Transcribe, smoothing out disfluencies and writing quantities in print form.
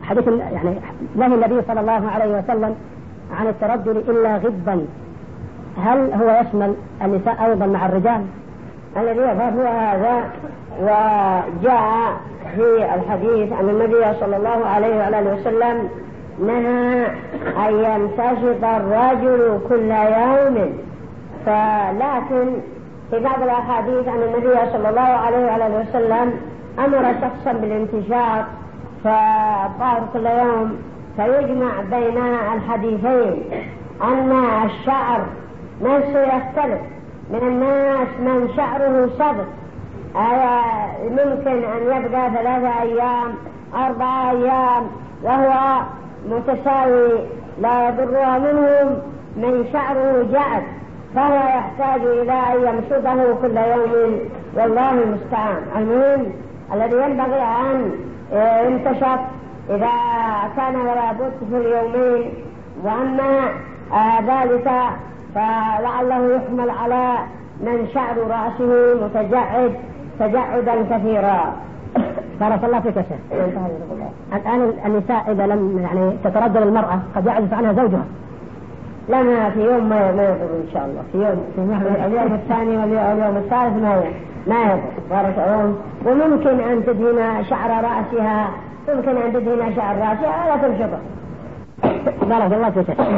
حديث يعني نهي النبي صلى الله عليه وسلم عن الترجل إلا غبا، هل هو يشمل النساء أيضا مع الرجال؟ الذي يفهم هو هذا، وجاء في الحديث أن النبي صلى الله عليه وآله وسلم نهى أن يمتشط الرجل كل يوم، لكن في بعض الأحاديث أن النبي صلى الله عليه وآله وسلم أمر شخصا بالامتشاط فالطاهر كل يوم، فيجمع بين الحديثين أن الشعر نفسه يختلف. من الناس من شعره صبت ممكن أن يبقى 3 أيام 4 أيام وهو متساوي لا يضرها، منهم من شعره جعد فهو يحتاج إلى أن يمشطه كل يوم، والله المستعان. المهم الذي ينبغي أن يمتشط إذا كان ولا بد في اليومين، وأما ذلك فلعله يحمل على من شعر رأسه متجعد تجعدا كثيرا. بارك الله فيك يا شيخ. الآن النساء إذا لم يعني تتردد المرأة قد يعزف عنها زوجها، لنا في يوم ما يضر إن شاء الله، في يوم اليوم الثاني واليوم الثالث ما يضر. بارك الله. وممكن أن تدهن شعر رأسها، ممكن أن تدهن شعر رأسها ولا تمشطه. بارك الله فيك.